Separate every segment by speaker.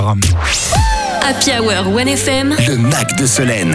Speaker 1: Happy Hour 1FM,
Speaker 2: Le Mac de Solène.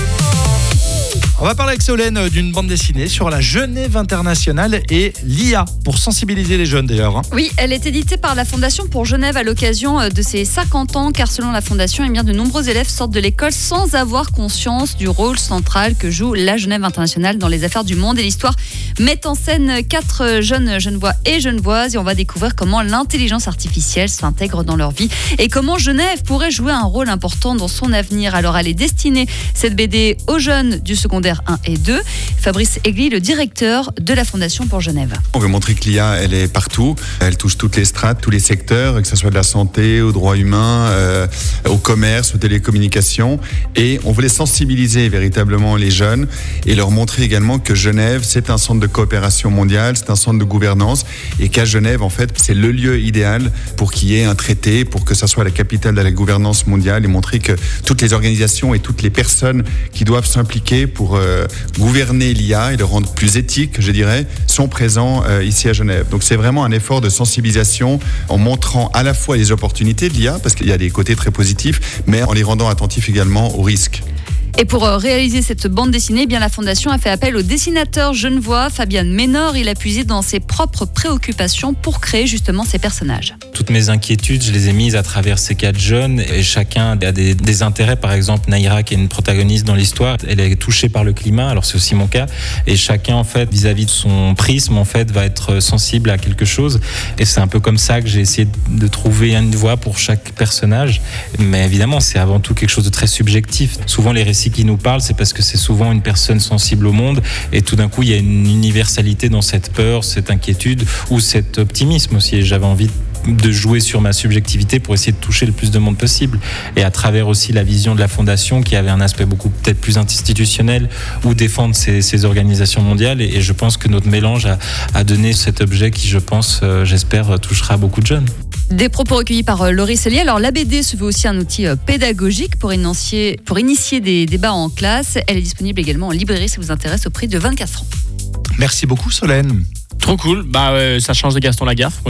Speaker 3: On va parler avec Solène d'une bande dessinée sur la Genève internationale et l'IA, pour sensibiliser les jeunes d'ailleurs.
Speaker 4: Oui, elle est éditée par la Fondation pour Genève à l'occasion de ses 50 ans, car selon la Fondation, eh bien, de nombreux élèves sortent de l'école sans avoir conscience du rôle central que joue la Genève internationale dans les affaires du monde. Et l'histoire met en scène 4 jeunes Genevois et Genevoises, et on va découvrir comment l'intelligence artificielle s'intègre dans leur vie et comment Genève pourrait jouer un rôle important dans son avenir. Alors elle est destinée, cette BD, aux jeunes du secondaire 1 et 2. Fabrice Egli, le directeur de la Fondation pour Genève.
Speaker 5: On veut montrer que l'IA, elle est partout. Elle touche toutes les strates, tous les secteurs, que ce soit de la santé, aux droits humains, au commerce, aux télécommunications. Et on voulait sensibiliser véritablement les jeunes et leur montrer également que Genève, c'est un centre de coopération mondiale, c'est un centre de gouvernance, et qu'à Genève, en fait, c'est le lieu idéal pour qu'il y ait un traité, pour que ça soit la capitale de la gouvernance mondiale, et montrer que toutes les organisations et toutes les personnes qui doivent s'impliquer pour gouverner l'IA et le rendre plus éthique, je dirais, sont présents ici à Genève. Donc c'est vraiment un effort de sensibilisation en montrant à la fois les opportunités de l'IA, parce qu'il y a des côtés très positifs, mais en les rendant attentifs également aux risques.
Speaker 4: Et pour réaliser cette bande dessinée, eh bien, la Fondation a fait appel au dessinateur genevois Fabien Ménor. Il a puisé dans ses propres préoccupations pour créer justement ces personnages.
Speaker 6: Toutes mes inquiétudes, je les ai mises à travers ces 4 jeunes, et chacun a des intérêts. Par exemple, Naïra, qui est une protagoniste dans l'histoire, elle est touchée par le climat, alors c'est aussi mon cas, et chacun, en fait, vis-à-vis de son prisme, en fait, va être sensible à quelque chose, et c'est un peu comme ça que j'ai essayé de trouver une voie pour chaque personnage. Mais évidemment, c'est avant tout quelque chose de très subjectif. Souvent, les récits qui nous parlent, c'est parce que c'est souvent une personne sensible au monde, et tout d'un coup, il y a une universalité dans cette peur, cette inquiétude, ou cet optimisme aussi, et j'avais envie de jouer sur ma subjectivité pour essayer de toucher le plus de monde possible, et à travers aussi la vision de la Fondation qui avait un aspect beaucoup peut-être plus institutionnel, ou défendre ces organisations mondiales, et je pense que notre mélange a donné cet objet qui, je pense, j'espère, touchera beaucoup de jeunes.
Speaker 4: Des propos recueillis par Laurie Sellier. Alors la BD se veut aussi un outil pédagogique pour initier des débats en classe. Elle est disponible également en librairie si vous intéresse, au prix de 24 francs.
Speaker 3: Merci beaucoup Solène.
Speaker 7: Trop cool, ça change de Gaston Lagaffe.